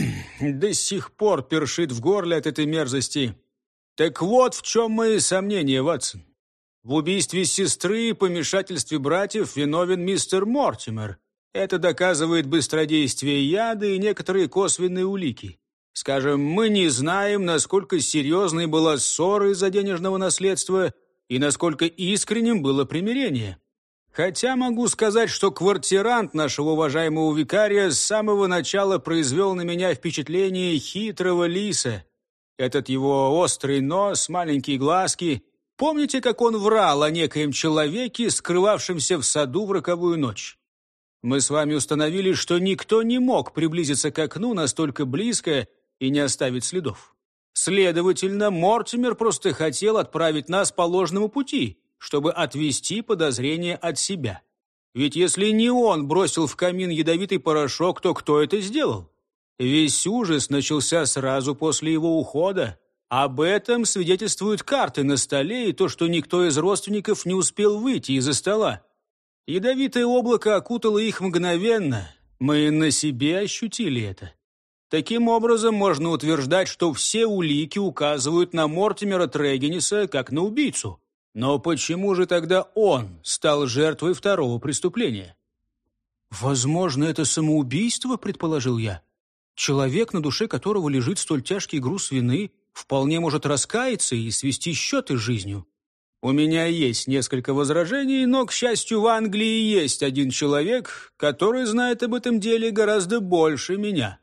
До сих пор першит в горле от этой мерзости. Так вот в чем мои сомнения, Ватсон. В убийстве сестры и помешательстве братьев виновен мистер Мортимер. Это доказывает быстродействие яда и некоторые косвенные улики. Скажем, мы не знаем, насколько серьезной была ссора из-за денежного наследства и насколько искренним было примирение. Хотя могу сказать, что квартирант нашего уважаемого викария с самого начала произвел на меня впечатление хитрого лиса. Этот его острый нос, маленькие глазки. Помните, как он врал о некоем человеке, скрывавшемся в саду в роковую ночь? Мы с вами установили, что никто не мог приблизиться к окну настолько близко и не оставить следов. Следовательно, Мортимер просто хотел отправить нас по ложному пути, чтобы отвести подозрения от себя. Ведь если не он бросил в камин ядовитый порошок, то кто это сделал? Весь ужас начался сразу после его ухода. Об этом свидетельствуют карты на столе и то, что никто из родственников не успел выйти из-за стола. Ядовитое облако окутало их мгновенно. Мы на себе ощутили это. Таким образом, можно утверждать, что все улики указывают на Мортимера Трегенниса как на убийцу. Но почему же тогда он стал жертвой второго преступления? «Возможно, это самоубийство», — предположил я. «Человек, на душе которого лежит столь тяжкий груз вины, вполне может раскаяться и свести счеты с жизнью». «У меня есть несколько возражений, но, к счастью, в Англии есть один человек, который знает об этом деле гораздо больше меня».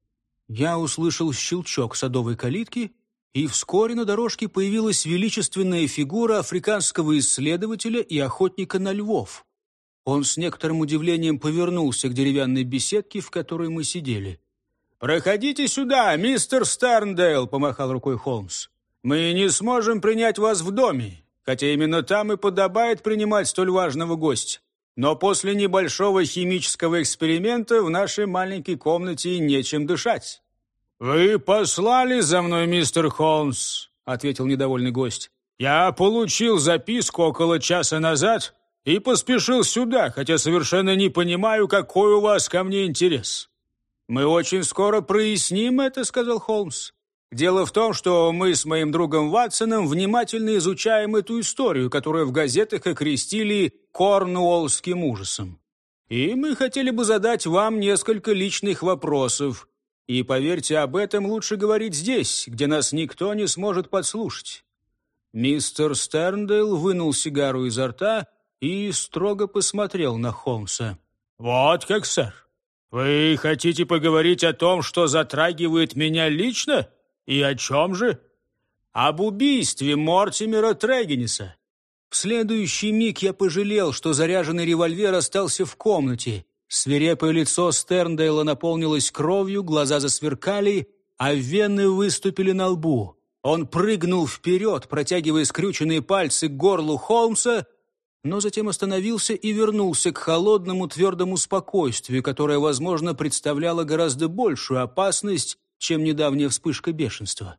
Я услышал щелчок садовой калитки, и вскоре на дорожке появилась величественная фигура африканского исследователя и охотника на львов. Он с некоторым удивлением повернулся к деревянной беседке, в которой мы сидели. «Проходите сюда, мистер Стерндейл», — помахал рукой Холмс. «Мы не сможем принять вас в доме, хотя именно там и подобает принимать столь важного гостя. Но после небольшого химического эксперимента в нашей маленькой комнате нечем дышать». «Вы послали за мной, мистер Холмс», — ответил недовольный гость. «Я получил записку около часа назад и поспешил сюда, хотя совершенно не понимаю, какой у вас ко мне интерес». «Мы очень скоро проясним это», — сказал Холмс. «Дело в том, что мы с моим другом Ватсоном внимательно изучаем эту историю, которую в газетах окрестили «Корнуоллским ужасом». И мы хотели бы задать вам несколько личных вопросов. И, поверьте, об этом лучше говорить здесь, где нас никто не сможет подслушать». Мистер Стерндейл вынул сигару изо рта и строго посмотрел на Холмса. «Вот как, сэр. Вы хотите поговорить о том, что затрагивает меня лично? И о чем же?» «Об убийстве Мортимера Трегенниса». В следующий миг я пожалел, что заряженный револьвер остался в комнате. Свирепое лицо Стерндейла наполнилось кровью, глаза засверкали, а вены выступили на лбу. Он прыгнул вперед, протягивая скрюченные пальцы к горлу Холмса, но затем остановился и вернулся к холодному твердому спокойствию, которое, возможно, представляло гораздо большую опасность, чем недавняя вспышка бешенства.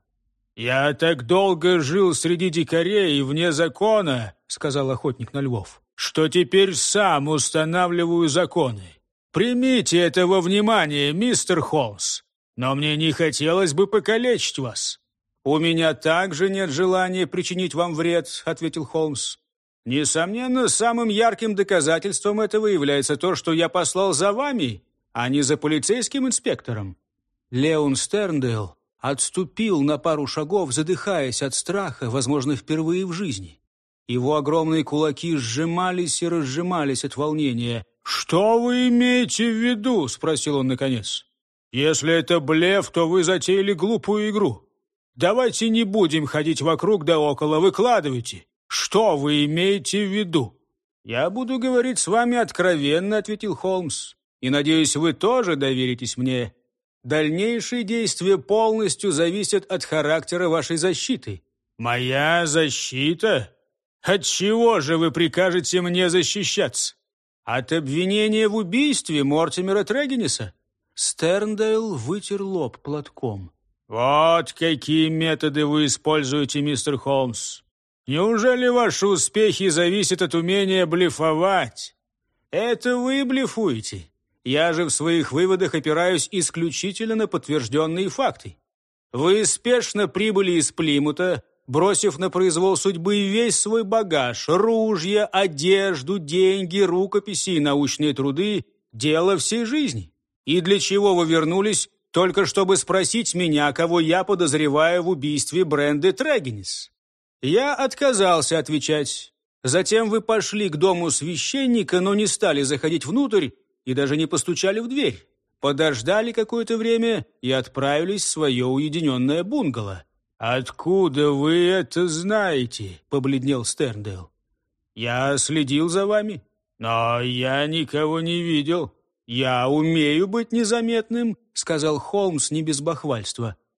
«Я так долго жил среди дикарей и вне закона», — сказал охотник на львов, «что теперь сам устанавливаю законы. Примите это во внимание, мистер Холмс, но мне не хотелось бы покалечить вас». «У меня также нет желания причинить вам вред», — ответил Холмс. «Несомненно, самым ярким доказательством этого является то, что я послал за вами, а не за полицейским инспектором». Леон Стерндейл отступил на пару шагов, задыхаясь от страха, возможно, впервые в жизни. Его огромные кулаки сжимались и разжимались от волнения. «Что вы имеете в виду?» — спросил он наконец. «Если это блеф, то вы затеяли глупую игру. Давайте не будем ходить вокруг да около, выкладывайте. Что вы имеете в виду?» «Я буду говорить с вами откровенно», — ответил Холмс. «И, надеюсь, вы тоже доверитесь мне. Дальнейшие действия полностью зависят от характера вашей защиты». «Моя защита? От чего же вы прикажете мне защищаться?» «От обвинения в убийстве Мортимера Трегенниса». Стерндейл вытер лоб платком. «Вот какие методы вы используете, мистер Холмс. Неужели ваши успехи зависят от умения блефовать?» «Это вы блефуете. Я же в своих выводах опираюсь исключительно на подтвержденные факты. Вы спешно прибыли из Плимута, бросив на произвол судьбы весь свой багаж, ружья, одежду, деньги, рукописи и научные труды, дело всей жизни. И для чего вы вернулись, только чтобы спросить меня, кого я подозреваю в убийстве Бренды Трегеннис? Я отказался отвечать. Затем вы пошли к дому священника, но не стали заходить внутрь и даже не постучали в дверь. Подождали какое-то время и отправились в свое уединенное бунгало. «Откуда вы это знаете?» — побледнел Стерндейл. «Я следил за вами, но я никого не видел. Я умею быть незаметным», — сказал Холмс не без бахвальства.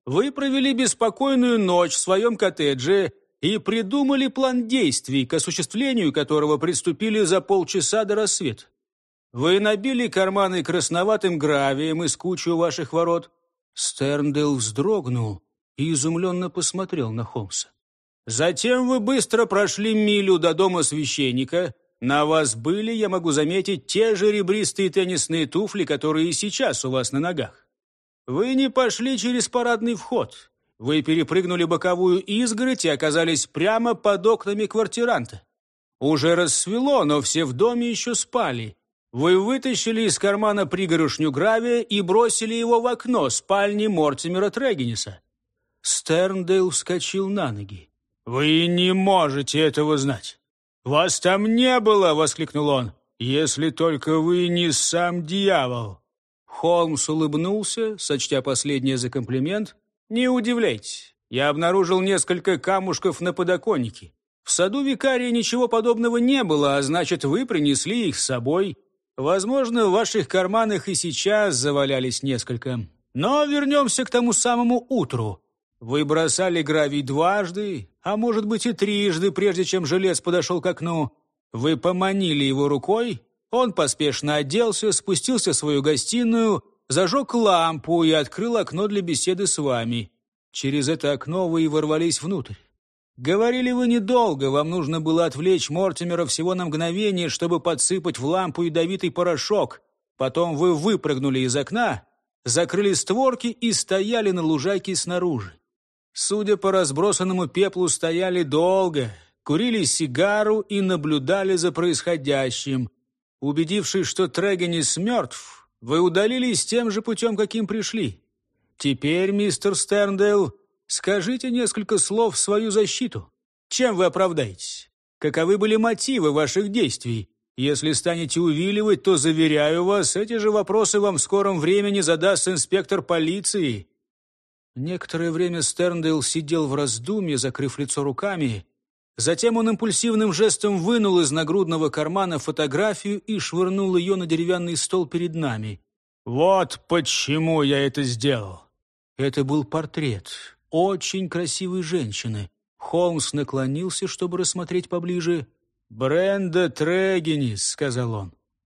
Вы провели беспокойную ночь в своем коттедже и придумали план действий, к осуществлению которого приступили за полчаса до рассвета. Вы набили карманы красноватым гравием из кучи у ваших ворот». Стерндейл вздрогнул и изумленно посмотрел на Холмса. «Затем вы быстро прошли милю до дома священника. На вас были, я могу заметить, те же ребристые теннисные туфли, которые и сейчас у вас на ногах. Вы не пошли через парадный вход. Вы перепрыгнули боковую изгородь и оказались прямо под окнами квартиранта. Уже рассвело, но все в доме еще спали. Вы вытащили из кармана пригоршню гравия и бросили его в окно спальни Мортимера Трегинниса». Стерндейл вскочил на ноги. «Вы не можете этого знать! Вас там не было!» — воскликнул он. «Если только вы не сам дьявол!» Холмс улыбнулся, сочтя последнее за комплимент. «Не удивляйтесь, я обнаружил несколько камушков на подоконнике. В саду викария ничего подобного не было, а значит, вы принесли их с собой. Возможно, в ваших карманах и сейчас завалялись несколько. Но вернемся к тому самому утру. Вы бросали гравий дважды, а может быть и трижды, прежде чем жилец подошел к окну. Вы поманили его рукой, он поспешно оделся, спустился в свою гостиную, зажег лампу и открыл окно для беседы с вами. Через это окно вы и ворвались внутрь. Говорили вы недолго, вам нужно было отвлечь Мортимера всего на мгновение, чтобы подсыпать в лампу ядовитый порошок. Потом вы выпрыгнули из окна, закрыли створки и стояли на лужайке снаружи. Судя по разбросанному пеплу, стояли долго, курили сигару и наблюдали за происходящим. Убедившись, что Трегиннис мертв, вы удалились тем же путем, каким пришли. Теперь, мистер Стерндейл, скажите несколько слов в свою защиту. Чем вы оправдаетесь? Каковы были мотивы ваших действий? Если станете увиливать, то, заверяю вас, эти же вопросы вам в скором времени задаст инспектор полиции». Некоторое время Стерндейл сидел в раздумье, закрыв лицо руками. Затем он импульсивным жестом вынул из нагрудного кармана фотографию и швырнул ее на деревянный стол перед нами. «Вот почему я это сделал». Это был портрет очень красивой женщины. Холмс наклонился, чтобы рассмотреть поближе. «Бренда Трегиннис», — сказал он.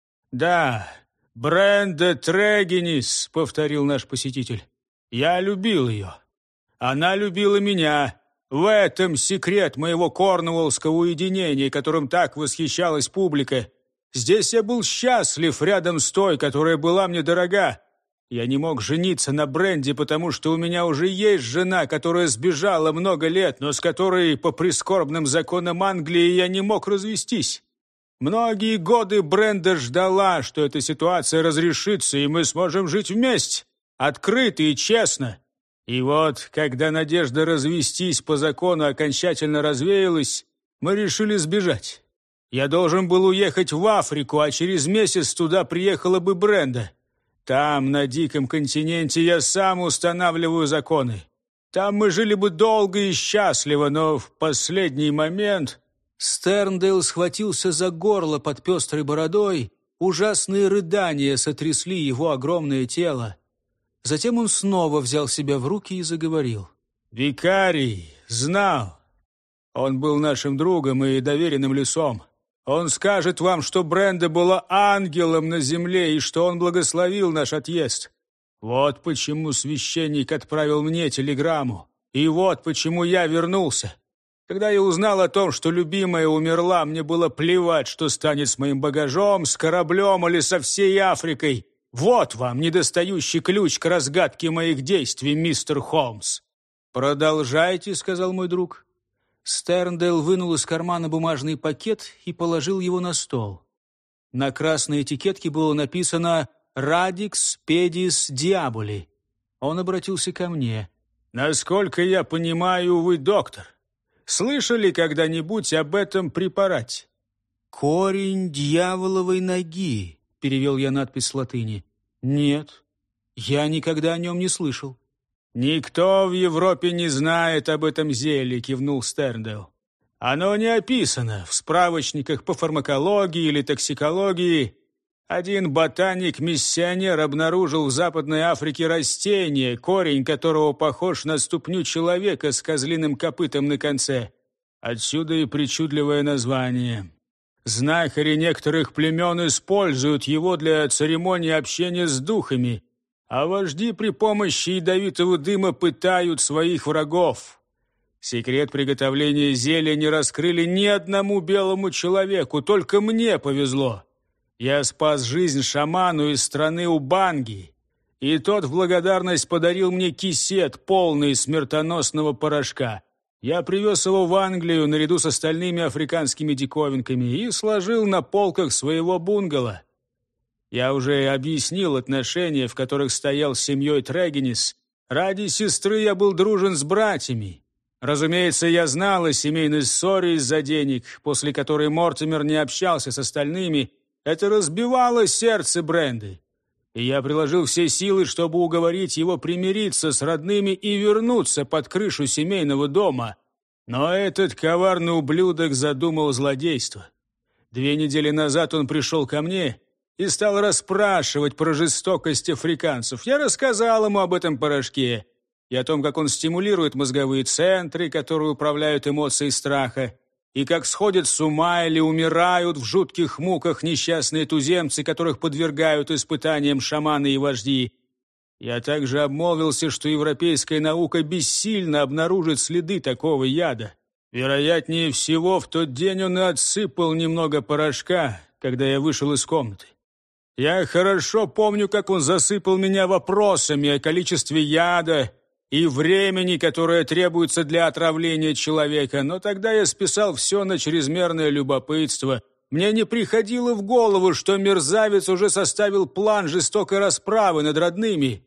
«Да, Бренда Трегиннис», — повторил наш посетитель. «Я любил ее. Она любила меня. В этом секрет моего корнуоллского уединения, которым так восхищалась публика. Здесь я был счастлив рядом с той, которая была мне дорога. Я не мог жениться на Бренде, потому что у меня уже есть жена, которая сбежала много лет, но с которой по прискорбным законам Англии я не мог развестись. Многие годы Бренда ждала, что эта ситуация разрешится, и мы сможем жить вместе, открыто и честно. И вот, когда надежда развестись по закону окончательно развеялась, мы решили сбежать. Я должен был уехать в Африку, а через месяц туда приехала бы Бренда. Там, на диком континенте, я сам устанавливаю законы. Там мы жили бы долго и счастливо, но в последний момент...» Стерндейл схватился за горло под пестрой бородой. Ужасные рыдания сотрясли его огромное тело. Затем он снова взял себя в руки и заговорил. «Викарий знал. Он был нашим другом и доверенным лицом. Он скажет вам, что Бренда была ангелом на земле и что он благословил наш отъезд. Вот почему священник отправил мне телеграмму. И вот почему я вернулся. Когда я узнал о том, что любимая умерла, мне было плевать, что станет с моим багажом, с кораблем или со всей Африкой. Вот вам недостающий ключ к разгадке моих действий, мистер Холмс». «Продолжайте», — сказал мой друг. Стерндейл вынул из кармана бумажный пакет и положил его на стол. На красной этикетке было написано «Radix pedis diaboli». Он обратился ко мне. «Насколько я понимаю, вы доктор. Слышали когда-нибудь об этом препарате?» «Корень дьяволовой ноги», — перевел я надпись с латыни. «Нет, я никогда о нем не слышал». «Никто в Европе не знает об этом зелье», — кивнул Стерндейл. «Оно не описано в справочниках по фармакологии или токсикологии. Один ботаник-миссионер обнаружил в Западной Африке растение, корень которого похож на ступню человека с козлиным копытом на конце. Отсюда и причудливое название. Знахари некоторых племен используют его для церемонии общения с духами, а вожди при помощи ядовитого дыма пытают своих врагов. Секрет приготовления зелья не раскрыли ни одному белому человеку, только мне повезло. Я спас жизнь шаману из страны Убанги, и тот в благодарность подарил мне кисет, полный смертоносного порошка. Я привез его в Англию наряду с остальными африканскими диковинками и сложил на полках своего бунгало. Я уже объяснил отношения, в которых стоял с семьей Трегенис. Ради сестры я был дружен с братьями. Разумеется, я знал о семейной ссоре из-за денег, после которой Мортимер не общался с остальными. Это разбивало сердце Бренды. И я приложил все силы, чтобы уговорить его примириться с родными и вернуться под крышу семейного дома. Но этот коварный ублюдок задумал злодейство. Две недели назад он пришел ко мне и стал расспрашивать про жестокость африканцев. Я рассказал ему об этом порошке и о том, как он стимулирует мозговые центры, которые управляют эмоцией страха, и как сходят с ума или умирают в жутких муках несчастные туземцы, которых подвергают испытаниям шаманы и вожди. Я также обмолвился, что европейская наука бессильно обнаружит следы такого яда. Вероятнее всего, в тот день он и отсыпал немного порошка, когда я вышел из комнаты. Я хорошо помню, как он засыпал меня вопросами о количестве яда и времени, которое требуется для отравления человека, но тогда я списал все на чрезмерное любопытство. Мне не приходило в голову, что мерзавец уже составил план жестокой расправы над родными.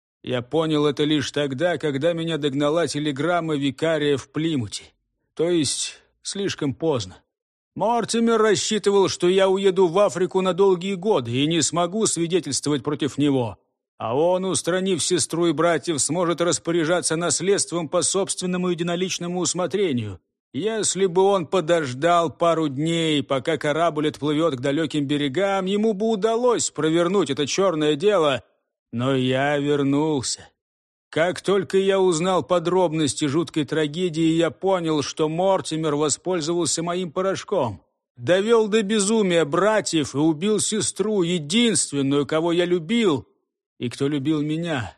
Я понял это лишь тогда, когда меня догнала телеграмма викария в Плимуте. То есть слишком поздно. Мортимер рассчитывал, что я уеду в Африку на долгие годы и не смогу свидетельствовать против него. А он, устранив сестру и братьев, сможет распоряжаться наследством по собственному единоличному усмотрению. Если бы он подождал пару дней, пока корабль отплывет к далеким берегам, ему бы удалось провернуть это черное дело. Но я вернулся. Как только я узнал подробности жуткой трагедии, я понял, что Мортимер воспользовался моим порошком. Довел до безумия братьев и убил сестру, единственную, кого я любил, и кто любил меня.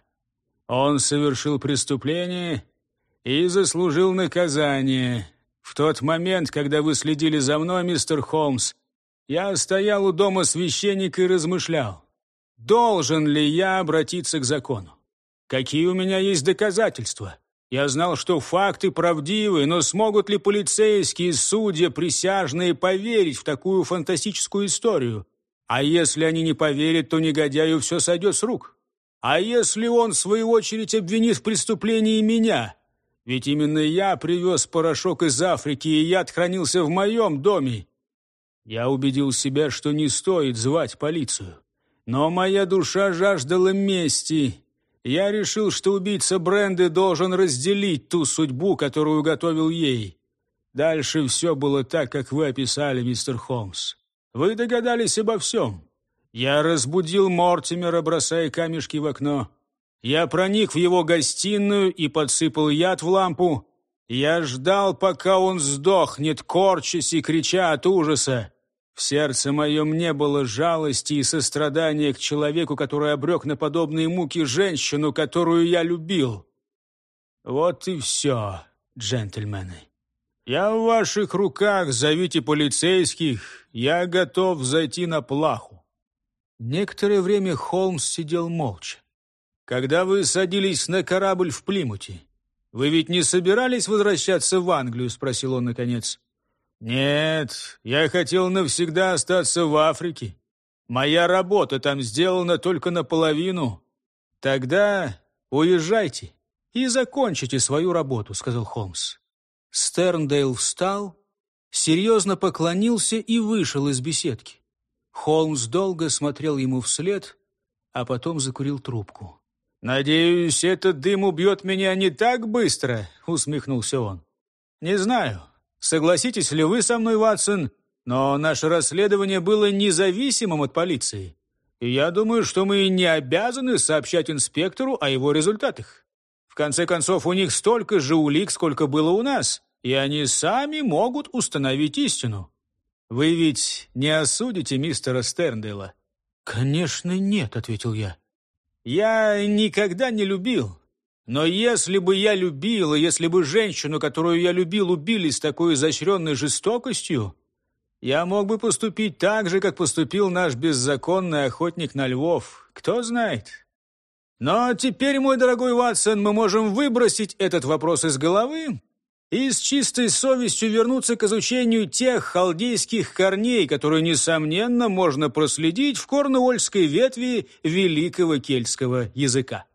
Он совершил преступление и заслужил наказание. В тот момент, когда вы следили за мной, мистер Холмс, я стоял у дома священника и размышлял, должен ли я обратиться к закону. Какие у меня есть доказательства? Я знал, что факты правдивы, но смогут ли полицейские, судьи, присяжные поверить в такую фантастическую историю? А если они не поверят, то негодяю все сойдет с рук. А если он, в свою очередь, обвинит в преступлении меня? Ведь именно я привез порошок из Африки, и яд хранился в моем доме. Я убедил себя, что не стоит звать полицию. Но моя душа жаждала мести. Я решил, что убийца Бренды должен разделить ту судьбу, которую готовил ей. Дальше все было так, как вы описали, мистер Холмс. Вы догадались обо всем. Я разбудил Мортимера, бросая камешки в окно. Я проник в его гостиную и подсыпал яд в лампу. Я ждал, пока он сдохнет, корчась и крича от ужаса. В сердце моем не было жалости и сострадания к человеку, который обрек на подобные муки женщину, которую я любил. Вот и все, джентльмены. Я в ваших руках, зовите полицейских, я готов зайти на плаху. Некоторое время Холмс сидел молча. Когда вы садились на корабль в Плимуте, вы ведь не собирались возвращаться в Англию, спросил он наконец. Нет, я хотел навсегда остаться в Африке. Моя работа там сделана только наполовину. Тогда уезжайте и закончите свою работу, сказал Холмс. Стерндейл встал, серьезно поклонился и вышел из беседки. Холмс долго смотрел ему вслед, а потом закурил трубку. «Надеюсь, этот дым убьет меня не так быстро», — усмехнулся он. «Не знаю, согласитесь ли вы со мной, Ватсон, Но наше расследование было независимым от полиции. И я думаю, что мы не обязаны сообщать инспектору о его результатах. В конце концов, у них столько же улик, сколько было у нас, и они сами могут установить истину. Вы ведь не осудите мистера Стерндейла?» «Конечно нет», — ответил я. «Я никогда не любил. Но если бы я любил, и если бы женщину, которую я любил, убили с такой изощренной жестокостью, я мог бы поступить так же, как поступил наш беззаконный охотник на львов. Кто знает. Но теперь, мой дорогой Ватсон, мы можем выбросить этот вопрос из головы и с чистой совестью вернуться к изучению тех халдейских корней, которые, несомненно, можно проследить в корнуольской ветви великого кельтского языка.